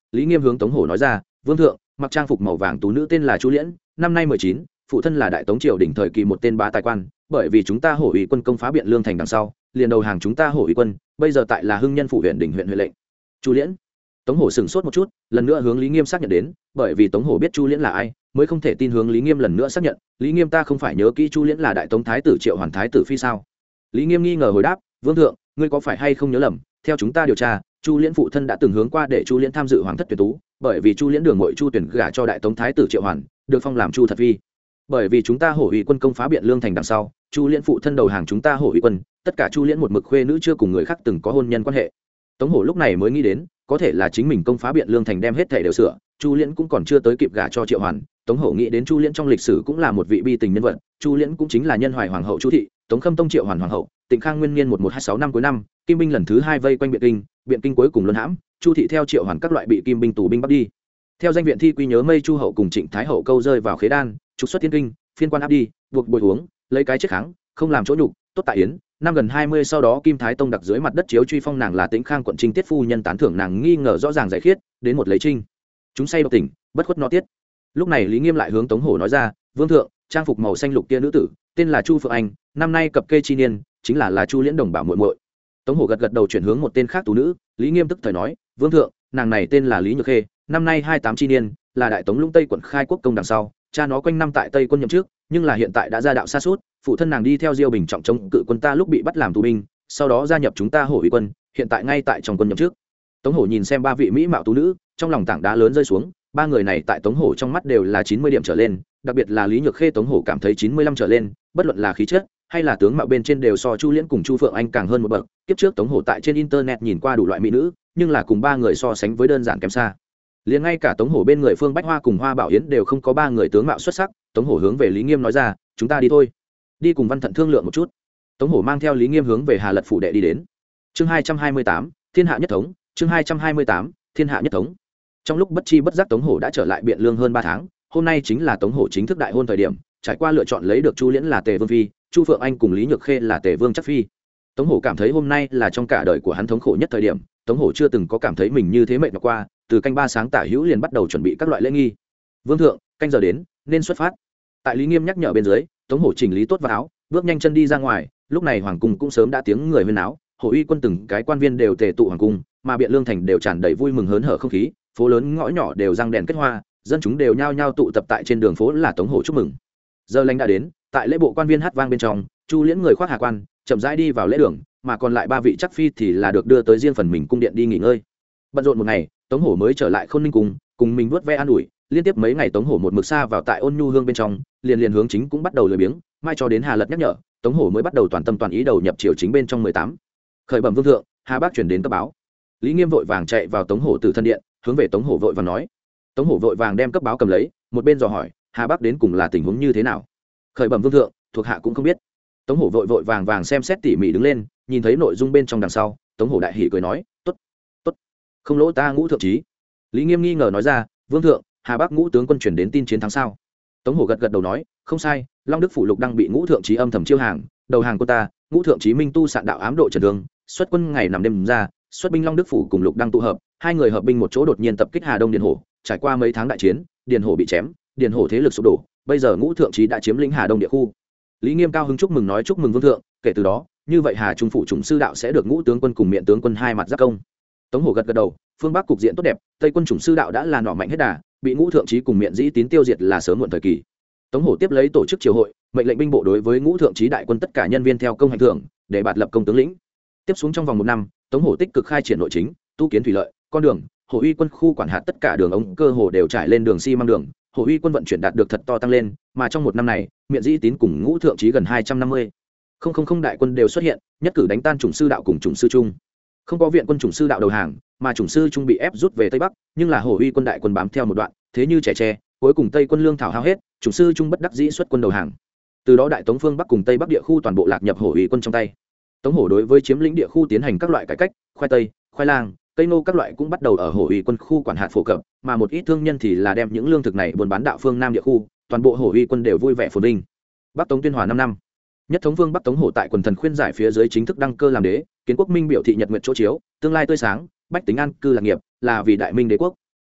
Lý Nghiêm hướng Tống Hổ nói ra, vương thượng, mặc trang phục màu vàng tú nữ tên là Chu Liễn, năm nay 19, phụ thân là đại tống triều đỉnh thời kỳ một tên bá tài quan, bởi vì chúng ta Hổ Uy quân công phá Biện Lương thành đằng sau, liền đầu hàng chúng ta Hổ Uy quân, bây giờ tại là Hưng Nhân phủ huyện đỉnh huyện huệ lệnh. Chu Liễn. Tống Hổ sững sốt một chút, lần nữa hướng Lý Nghiêm xác nhận đến, bởi vì Tống Hổ biết Chu Liễn là ai, mới không thể tin hướng Lý Nghiêm lần nữa xác nhận, Lý Nghiêm ta không phải nhớ kỹ Chu Liễn là đại tống thái tử Triệu Hoàn thái tử phi sao? Lý Nghiêm nghi ngờ hồi đáp, vương thượng, ngươi có phải hay không nhớ lầm, theo chúng ta điều tra, Chu Liễn phụ thân đã từng hướng qua để Chu Liễn tham dự hoàng thất tuyển tú, bởi vì Chu Liễn đường muội Chu tuyển gả cho đại tống thái tử Triệu Hoàn, được phong làm Chu thật phi. Bởi vì chúng ta Hổ Uy quân công phá Biện Lương thành đằng sau, Chu Liễn phụ thân đầu hàng chúng ta Hổ Uy quân, tất cả Chu Liễn một mực khuê nữ chưa cùng người khác từng có hôn nhân quan hệ. Tống Hổ lúc này mới nghĩ đến, có thể là chính mình công phá Biện Lương thành đem hết thể đều sửa, Chu Liễn cũng còn chưa tới kịp gả cho Triệu Hoàn. Tống Hổ nghĩ đến Chu Liễn trong lịch sử cũng là một vị bi tình nhân vật, Chu Liễn cũng chính là nhân hoài hoàng hậu Chu thị, Tống Khâm Tông Triệu Hoàn hoàng hậu, Tịnh Khang Nguyên niên 1126 năm cuối năm, kim binh lần thứ 2 vây quanh Biện Kinh cuối cùng luân hãm, Chu thị theo Triệu Hoàn các loại bị kim binh tù binh bắt đi. Theo danh viện thi quy nhớ mây Chu hậu cùng Trịnh Thái hậu câu rơi vào khế đan, trục xuất thiên kinh, phiên quan áp đi, buộc bồi uống, lấy cái chết kháng, không làm chỗ nhục, tốt tại yến. Năm gần 20 sau đó Kim Thái Tông đặt dưới mặt đất chiếu truy phong nàng là Tĩnh Khang quận Trinh tiết phu nhân tán thưởng nàng nghi ngờ rõ ràng giải khiết, đến một lấy trinh. Chúng say độc tỉnh, bất khuất nó tiết. Lúc này Lý Nghiêm lại hướng Tống Hổ nói ra, vương thượng, trang phục màu xanh lục kia nữ tử, tên là Chu Phượng Anh, năm nay cập kê chi niên, chính là Chu Liễn đồng bảo muội muội. Tống Hổ gật gật đầu chuyển hướng một tên khác tú nữ, Lý Nghiêm tức thời nói, vương thượng, nàng này tên là Lý Nhược Khê, năm nay 28 chi niên, là đại tống lũng Tây quận khai quốc công đằng sau, cha nó quanh năm tại Tây quân nhậm trước, nhưng là hiện tại đã ra đạo xa suốt, phụ thân nàng đi theo Diêu Bình trọng chống cự quân ta lúc bị bắt làm tù binh, sau đó gia nhập chúng ta Hổ Uy quân, hiện tại ngay tại trong quân nhậm trước. Tống Hổ nhìn xem ba vị mỹ mạo tú nữ, trong lòng tảng đá lớn rơi xuống, ba người này tại Tống Hổ trong mắt đều là 90 điểm trở lên, đặc biệt là Lý Nhược Khê Tống Hổ cảm thấy 95 trở lên, bất luận là khí chất hay là tướng mạo bên trên đều so Chu Liễn cùng Chu Phượng Anh càng hơn một bậc. Kiếp trước Tống Hổ tại trên internet nhìn qua đủ loại mỹ nữ, nhưng là cùng ba người so sánh với đơn giản kém xa. Liền ngay cả Tống Hổ bên người Phương Bách Hoa cùng Hoa Bảo Yến đều không có ba người tướng mạo xuất sắc. Tống Hổ hướng về Lý Nghiêm nói ra, chúng ta đi thôi, đi cùng Văn Thận thương lượng một chút. Tống Hổ mang theo Lý Nghiêm hướng về Hà Lật phủ đệ đi đến. Chương 228, Thiên hạ nhất thống. Chương 228, Thiên hạ nhất thống. Trong lúc bất chi bất giác Tống Hổ đã trở lại Biện Lương hơn 3 tháng, hôm nay chính là Tống Hổ chính thức đại hôn thời điểm, trải qua lựa chọn lấy được Chu Liễn là Tề Vương phi, Chu Phượng Anh cùng Lý Nhược Khê là Tề Vương chắc phi. Tống Hổ cảm thấy hôm nay là trong cả đời của hắn thống khổ nhất thời điểm, Tống Hổ chưa từng có cảm thấy mình như thế mệt nhọc qua, từ canh 3 sáng tả hữu liền bắt đầu chuẩn bị các loại lễ nghi. Vương thượng, canh giờ đến, nên xuất phát. Tại Lý Nghiêm nhắc nhở bên dưới, Tống Hổ chỉnh lý tốt vào áo, bước nhanh chân đi ra ngoài. Lúc này hoàng cung cũng sớm đã tiếng người huyên náo, Hổ Uy quân từng cái quan viên đều tề tụ hoàng cung, mà Biện Lương thành đều tràn đầy vui mừng hớn hở không khí, phố lớn ngõ nhỏ đều răng đèn kết hoa, dân chúng đều nhao nhao tụ tập tại trên đường phố là Tống Hổ chúc mừng. Giờ lành đã đến, tại lễ bộ quan viên hát vang bên trong, Chu Liễn người khoác hà quan, chậm rãi đi vào lễ đường, mà còn lại ba vị chắc phi thì là được đưa tới riêng phần mình cung điện đi nghỉ ngơi. Bận rộn một ngày, Tống Hổ mới trở lại Khôn Ninh cung, cùng mình vuốt ve an ủi, liên tiếp mấy ngày Tống Hổ một mực xa vào tại ôn nhu hương bên trong, liền hướng chính cũng bắt đầu lười biếng, mai cho đến Hà Lật nhắc nhở, Tống Hổ mới bắt đầu toàn tâm toàn ý đầu nhập triều chính bên trong 18. Khởi bẩm vương thượng, Hà Bác chuyển đến cấp báo. Lý Nghiêm vội vàng chạy vào Tống Hổ từ thân điện, hướng về Tống Hổ vội vàng nói. Tống Hổ vội vàng đem cấp báo cầm lấy, một bên dò hỏi, Hà Bác đến cùng là tình huống như thế nào? Khởi bẩm vương thượng, thuộc hạ cũng không biết. Tống Hổ vội vàng xem xét tỉ mỉ đứng lên, nhìn thấy nội dung bên trong đằng sau, Tống Hổ đại hỉ cười nói, tốt, tốt, không lỗ ta Ngũ thượng trí. Lý Nghiêm nghi ngờ nói ra, vương thượng, Hà Bắc Ngũ tướng quân chuyển đến tin chiến thắng sao? Tống Hổ gật đầu nói, không sai, Long Đức phủ Lục đang bị Ngũ thượng trí âm thầm chiêu hàng, đầu hàng quân ta, Ngũ thượng trí minh tu sạn đạo ám độ trần thương, xuất quân ngày nằm đêm ra, xuất binh Long Đức phủ cùng Lục đang tụ hợp, hai người hợp binh một chỗ đột nhiên tập kích Hà Đông Điền Hổ, trải qua mấy tháng đại chiến, Điền Hổ bị chém, Điền Hổ thế lực sụp đổ, bây giờ Ngũ thượng trí đã chiếm lĩnh Hà Đông địa khu. Lý Nghiêm cao hứng chúc mừng nói chúc mừng vương thượng, kể từ đó, như vậy Hà Trung phủ chủng sư đạo sẽ được Ngũ tướng quân cùng Miện tướng quân hai mặt giáp công. Tống Hổ gật đầu, phương Bắc cục diện tốt đẹp, Tây quân chủng sư đạo đã là nỏ mạnh hết đà, bị Ngũ thượng trí cùng Miện dĩ tín tiêu diệt là sớm muộn thời kỳ. Tống Hổ tiếp lấy tổ chức triều hội, mệnh lệnh binh bộ đối với Ngũ thượng trí đại quân tất cả nhân viên theo công hành thưởng, để bạt lập công tướng lĩnh. Tiếp xuống trong vòng 1 năm, Tống Hổ tích cực khai triển nội chính, tu kiến thủy lợi, con đường, Hổ Uy quân khu quản hạt tất cả đường ống cơ hồ đều trải lên đường xi măng đường, Hổ Uy quân vận chuyển đạt được thật to tăng lên, mà trong 1 năm này, Miện dĩ tín cùng Ngũ thượng trí gần 250 không đại quân đều xuất hiện, nhất cử đánh tan chủng sư đạo cùng chủng sư trung. Không có viện quân chủng sư đạo đầu hàng, mà chủng sư trung bị ép rút về tây bắc, nhưng là Hổ Uy quân đại quân bám theo một đoạn, thế như trẻ tre, cuối cùng tây quân lương thảo hao hết, chủng sư trung bất đắc dĩ xuất quân đầu hàng. Từ đó đại tống phương bắc cùng tây bắc địa khu toàn bộ lạc nhập Hổ Uy quân trong tay. Tống Hổ đối với chiếm lĩnh địa khu tiến hành các loại cải cách, khoai tây, khoai lang, cây nô các loại cũng bắt đầu ở Hổ Uy quân khu quản hạt phổ cập, mà một ít thương nhân thì là đem những lương thực này buôn bán đạo phương nam địa khu, toàn bộ Hổ Uy quân đều vui vẻ phồn vinh. Bắc Tống Tuyên Hòa 5 năm. Nhất thống vương Bắc Tống Hổ tại quần thần khuyên giải phía dưới chính thức đăng cơ làm đế, kiến quốc minh biểu thị nhật nguyện chỗ chiếu, tương lai tươi sáng, bách tính an cư lạc nghiệp, là vì đại minh đế quốc.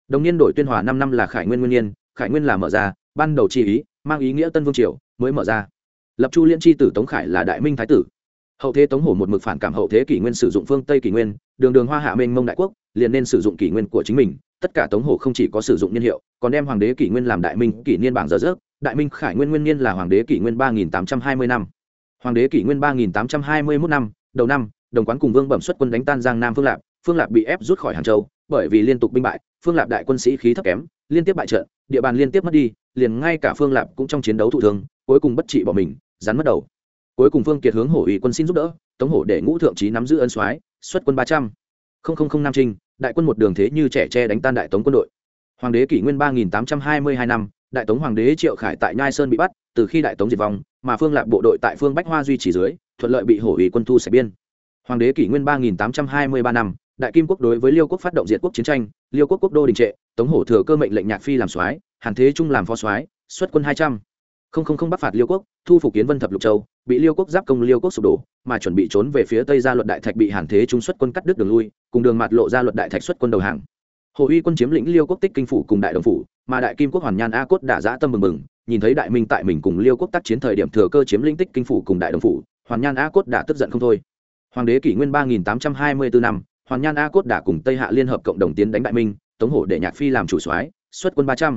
Đồng niên đổi tuyên hòa 5 năm là Khải Nguyên nguyên niên, Khải Nguyên là mở ra, ban đầu chi ý, mang ý nghĩa Tân Vương triều mới mở ra. Lập Chu Liên chi tử Tống Khải là đại minh thái tử. Hậu thế Tống Hổ một mực phản cảm hậu thế kỷ nguyên sử dụng phương Tây kỷ nguyên, đường hoa hạ mênh mông đại quốc, liền nên sử dụng kỷ nguyên của chính mình. Tất cả Tống Hổ không chỉ có sử dụng niên hiệu, còn đem hoàng đế kỷ nguyên làm đại minh kỷ niên bảng giờ giấc. Đại minh Khải Nguyên nguyên niên là hoàng đế kỷ nguyên 3820 năm. Hoàng đế kỷ nguyên 3821 năm, đầu năm, Đồng Quán cùng Vương Bẩm xuất quân đánh tan Giang Nam Phương Lạp bị ép rút khỏi Hàn Châu, bởi vì liên tục binh bại, Phương Lạp đại quân sĩ khí thấp kém, liên tiếp bại trận, địa bàn liên tiếp mất đi, liền ngay cả Phương Lạp cũng trong chiến đấu thụ thương, cuối cùng bất trị bỏ mình, rắn mất đầu. Cuối cùng Phương Kiệt hướng Hổ ủy quân xin giúp đỡ, Tống Hổ để Ngũ thượng trí nắm giữ ân soái, xuất quân 300 Nam Trinh, đại quân một đường thế như trẻ tre đánh tan đại Tống quân đội. Hoàng đế kỷ nguyên 3822 năm, đại Tống hoàng đế Triệu Khải tại Nhai Sơn bị bắt, từ khi đại Tống diệt vong, mà Phương Lạp bộ đội tại Phương Bách Hoa duy trì dưới, thuận lợi bị Hổ ủy quân thu sạch biên. Hoàng đế kỷ nguyên 3823 năm, đại Kim quốc đối với Liêu quốc phát động diệt quốc chiến tranh, Liêu quốc quốc đô đình trệ, Tống Hổ thừa cơ mệnh lệnh Nhạc Phi làm soái, Hàn Thế Trung làm phó soái, xuất quân 200 bắc phạt Liêu quốc, thu phục Kiến Vân thập lục châu, bị Liêu quốc giáp công Liêu quốc sụp đổ, mà chuẩn bị trốn về phía Tây Gia Luật Đại Thạch bị Hàn Thế Trung xuất quân cắt đứt đường lui, cùng đường mạt lộ Gia Luật Đại Thạch xuất quân đầu hàng. Hồ Uy quân chiếm lĩnh Liêu quốc Tích Kinh phủ cùng Đại Đồng phủ, mà Đại Kim quốc Hoàn Nhan A Cốt đã dã tâm mừng mừng, nhìn thấy Đại Minh tại mình cùng Liêu quốc tác chiến thời điểm thừa cơ chiếm lĩnh Tích Kinh phủ cùng Đại Đồng phủ, Hoàn Nhan A Cốt đã tức giận không thôi. Hoàng đế kỷ nguyên 3824 năm, Hoàn Nhan A Cốt đã cùng Tây Hạ liên hợp cộng đồng tiến đánh Đại Minh, Tống Hổ để Nhạc Phi làm chủ soái, xuất quân 300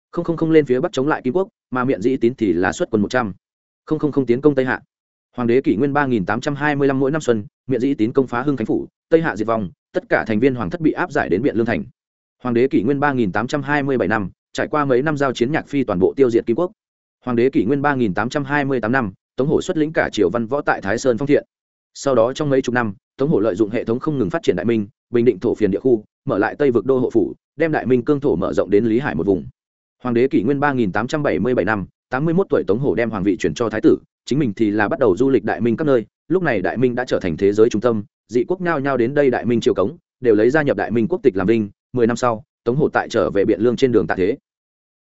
lên phía bắc chống lại Kim quốc, mà Miện Dĩ Tín thì là xuất quân 100 tiến công Tây Hạ. Hoàng đế kỷ nguyên 3825 mỗi năm xuân, Miện Dĩ Tín công phá Hưng Khánh phủ, Tây Hạ diệt vong, tất cả thành viên hoàng thất bị áp giải đến Biện Lương thành. Hoàng đế kỷ nguyên 3827 năm, trải qua mấy năm giao chiến Nhạc Phi toàn bộ tiêu diệt Kim quốc. Hoàng đế kỷ nguyên 3828 năm, Tống Hổ xuất lĩnh cả triều văn võ tại Thái Sơn phong thiện. Sau đó trong mấy chục năm, Tống Hổ lợi dụng hệ thống không ngừng phát triển Đại Minh, bình định thổ phiền địa khu, mở lại Tây vực đô hộ phủ, đem Đại Minh cương thổ mở rộng đến Lý Hải một vùng. Hoàng đế kỷ nguyên 3877 năm, 81 tuổi Tống Hổ đem hoàng vị chuyển cho thái tử, chính mình thì là bắt đầu du lịch Đại Minh các nơi. Lúc này Đại Minh đã trở thành thế giới trung tâm, dị quốc nhao nhao đến đây Đại Minh triều cống, đều lấy gia nhập Đại Minh quốc tịch làm vinh. 10 năm sau, Tống Hổ tại trở về Biện Lương trên đường tạ thế.